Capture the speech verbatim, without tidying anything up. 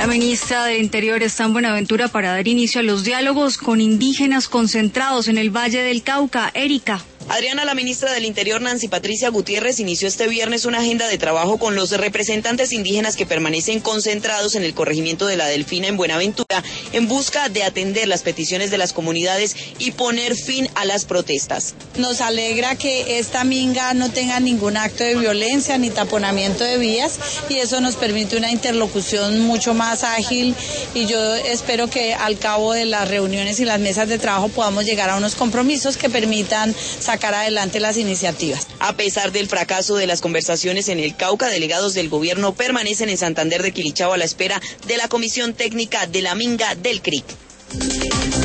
La ministra del Interior está en Buenaventura para dar inicio a los diálogos con indígenas concentrados en el Valle del Cauca. Erika. Adriana, la ministra del Interior, Nancy Patricia Gutiérrez, inició este viernes una agenda de trabajo con los representantes indígenas que permanecen concentrados en el corregimiento de La Delfina en Buenaventura en busca de atender las peticiones de las comunidades y poner fin a las protestas. Nos alegra que esta minga no tenga ningún acto de violencia ni taponamiento de vías y eso nos permite una interlocución mucho más ágil y yo espero que al cabo de las reuniones y las mesas de trabajo podamos llegar a unos compromisos que permitan sacar sacar adelante las iniciativas. A pesar del fracaso de las conversaciones en el Cauca, delegados del gobierno permanecen en Santander de Quilichao a la espera de la comisión técnica de la minga del C R I C.